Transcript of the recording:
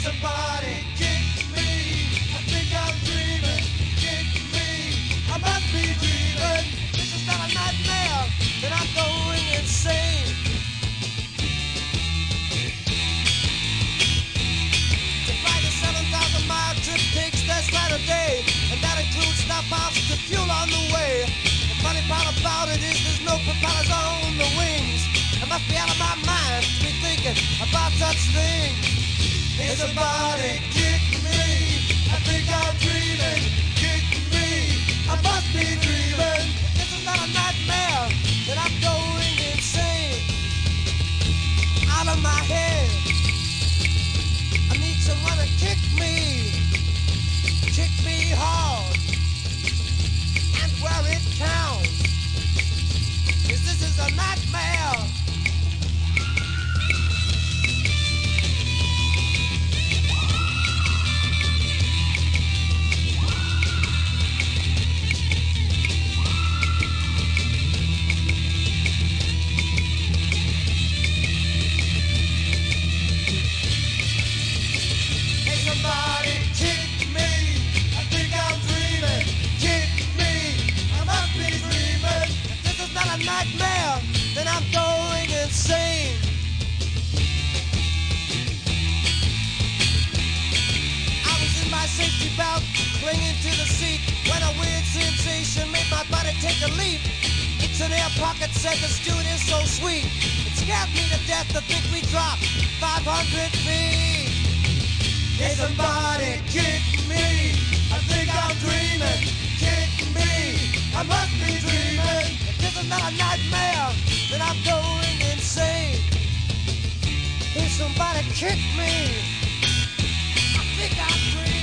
somebody kick me. I think I'm dreaming. Kick me. I must be dreaming. This is not a nightmare. Then I'm going insane. To fly the 7,000-mile trip takes less than a day, and that includes stop off to fuel on the way. The funny part about it is there's no propellers on the wings. I must be out of my mind to be thinking about such things. Hey, somebody kick me. I think I'm dreaming. Kick me. I must be dreaming. This is not a nightmare. That I'm going insane. Out of my head. I need someone to kick me. Kick me hard. And where it counts. 'Cause this is a nightmare. Somebody kick me. I think I'm dreaming. Kick me. I must be dreaming. If this is not a nightmare, then I'm going insane. I was in my safety belt, clinging to the seat, when a weird sensation made my body take a leap. It's an air pocket, said the stewardess so sweet. It scared me to death to think we dropped 500 feet. Hey, somebody kick me. I think I'm dreaming. Kick me. I must be dreaming. If this is not a nightmare, then I'm going insane. Hey, somebody kick me. I think I'm dreaming.